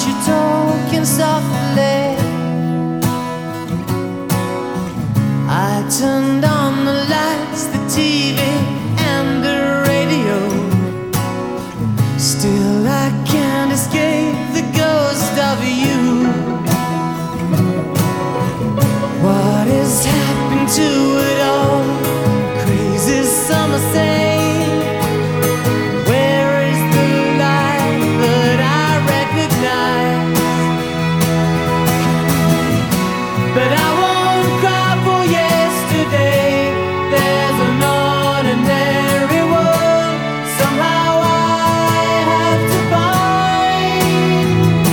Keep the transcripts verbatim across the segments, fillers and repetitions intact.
you talking softly. I turned on the lights, the T V and the radio. Still I can't escape the ghost of you. What has happened to it all? Crazy summer say. Where is the light that I recognize? But I won't cry for yesterday. There's an ordinary world somehow I have to find.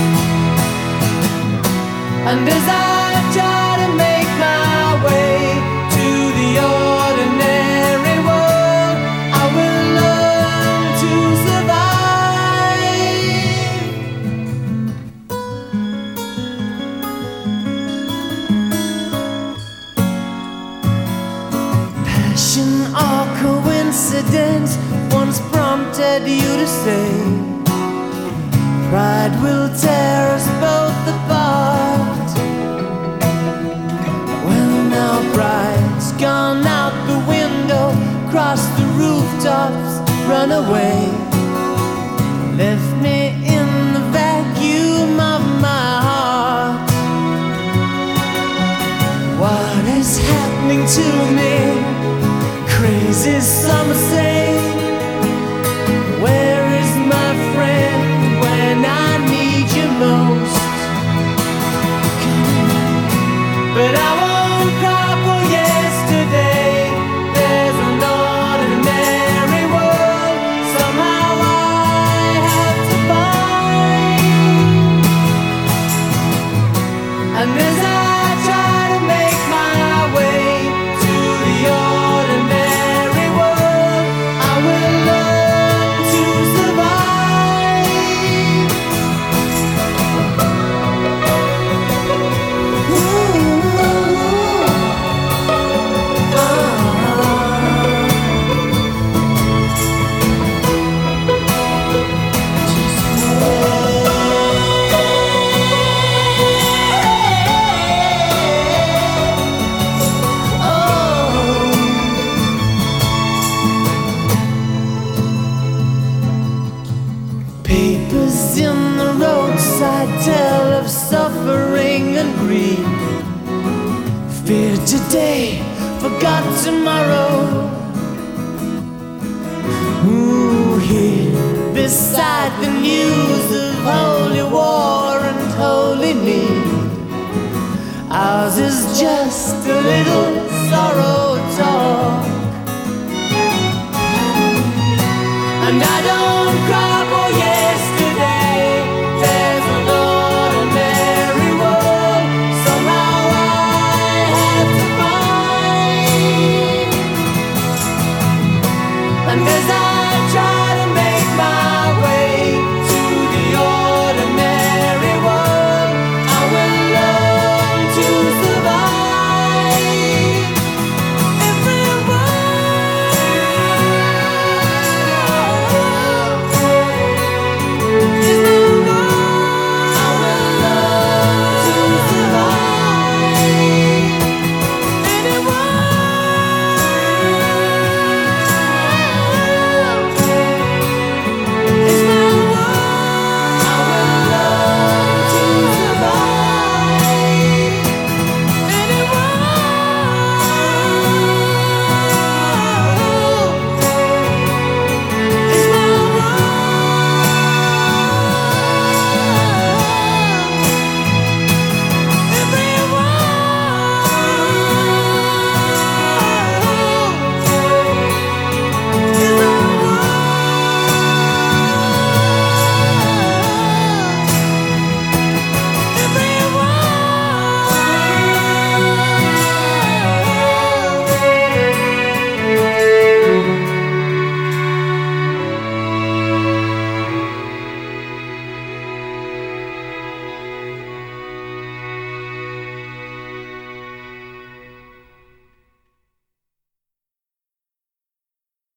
And as I try to make my way to the ordinary world, I will learn to survive. Passion or coincidence once prompted you to say, pride will tear us both apart. Well, now pride's gone out the window, crossed the rooftops, run away, left me in the vacuum of my heart. What is happening to me? Crazy summer say. Where is my friend when I need you most? But I won't cry for yesterday. There's an ordinary world somehow I have to find. And as I try to make my way to the ordinary world, I will learn to survive. Ooh, papers in the roadside tell of suffering and grief. Fear today, forgot tomorrow. Ooh, here beside the news of holy war and holy need, ours is just a little